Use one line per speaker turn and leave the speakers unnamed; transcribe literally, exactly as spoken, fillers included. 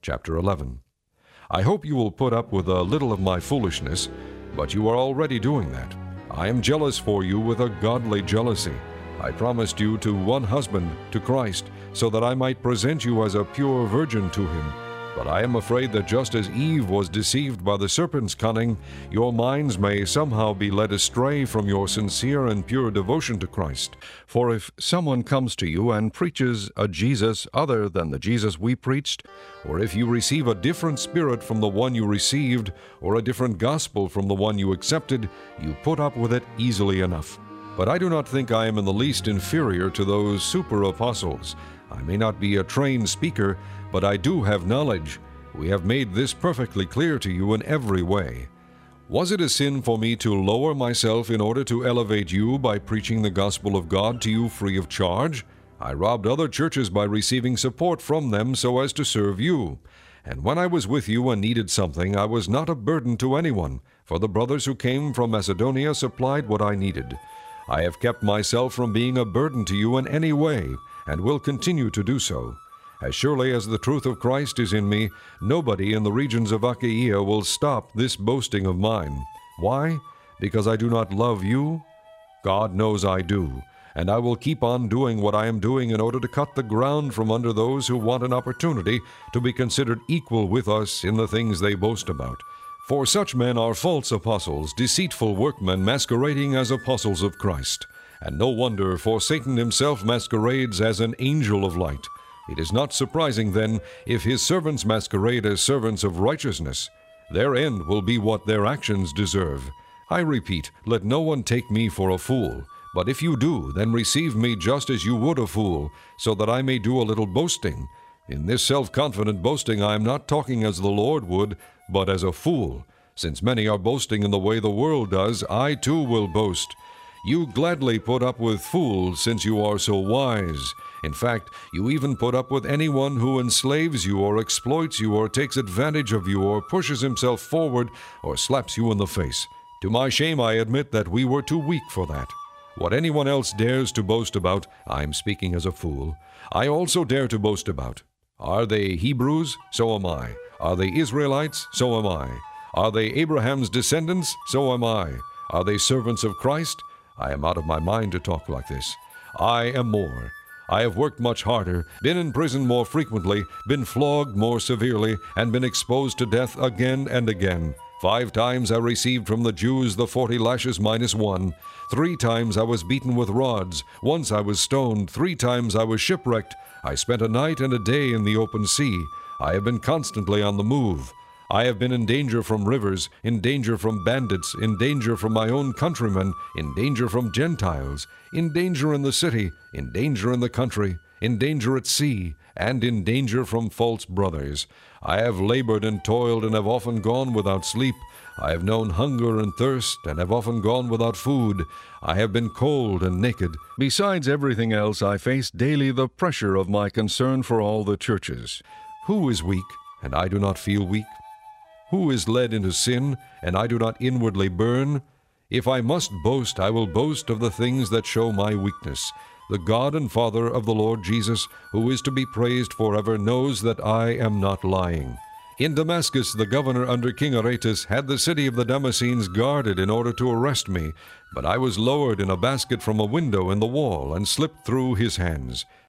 chapter eleven. I hope you will put up with a little of my foolishness, but you are already doing that. I am jealous for you with a godly jealousy. I promised you to one husband, to Christ, so that I might present you as a pure virgin to him. But I am afraid that just as Eve was deceived by the serpent's cunning, your minds may somehow be led astray from your sincere and pure devotion to Christ. For if someone comes to you and preaches a Jesus other than the Jesus we preached, or if you receive a different spirit from the one you received, or a different gospel from the one you accepted, you put up with it easily enough. But I do not think I am in the least inferior to those super-apostles. I may not be a trained speaker, but I do have knowledge. We have made this perfectly clear to you in every way. Was it a sin for me to lower myself in order to elevate you by preaching the gospel of God to you free of charge? I robbed other churches by receiving support from them so as to serve you. And when I was with you and needed something, I was not a burden to anyone, for the brothers who came from Macedonia supplied what I needed. I have kept myself from being a burden to you in any way, and will continue to do so. As surely as the truth of Christ is in me, nobody in the regions of Achaia will stop this boasting of mine. Why? Because I do not love you? God knows I do, and I will keep on doing what I am doing in order to cut the ground from under those who want an opportunity to be considered equal with us in the things they boast about. For such men are false apostles, deceitful workmen masquerading as apostles of Christ. And no wonder, for Satan himself masquerades as an angel of light. It is not surprising, then, if his servants masquerade as servants of righteousness. Their end will be what their actions deserve. I repeat, let no one take me for a fool. But if you do, then receive me just as you would a fool, so that I may do a little boasting. In this self-confident boasting I am not talking as the Lord would, but as a fool. Since many are boasting in the way the world does, I too will boast. You gladly put up with fools, since you are so wise. In fact, you even put up with anyone who enslaves you or exploits you or takes advantage of you or pushes himself forward or slaps you in the face. To my shame, I admit that we were too weak for that. What anyone else dares to boast about, I'm speaking as a fool, I also dare to boast about. Are they Hebrews? So am I. Are they Israelites? So am I. Are they Abraham's descendants? So am I. Are they servants of Christ? I am out of my mind to talk like this. I am more. I have worked much harder, been in prison more frequently, been flogged more severely, and been exposed to death again and again. Five times I received from the Jews the forty lashes minus one. Three times I was beaten with rods. Once I was stoned. Three times I was shipwrecked. I spent a night and a day in the open sea. I have been constantly on the move. I have been in danger from rivers, in danger from bandits, in danger from my own countrymen, in danger from Gentiles, in danger in the city, in danger in the country, in danger at sea, and in danger from false brothers. I have labored and toiled and have often gone without sleep. I have known hunger and thirst and have often gone without food. I have been cold and naked. Besides everything else, I face daily the pressure of my concern for all the churches. Who is weak, and I do not feel weak? Who is led into sin, and I do not inwardly burn? If I must boast, I will boast of the things that show my weakness. The God and Father of the Lord Jesus, who is to be praised forever, knows that I am not lying. In Damascus, the governor under King Aretas had the city of the Damascenes guarded in order to arrest me, but I was lowered in a basket from a window in the wall and slipped through his hands.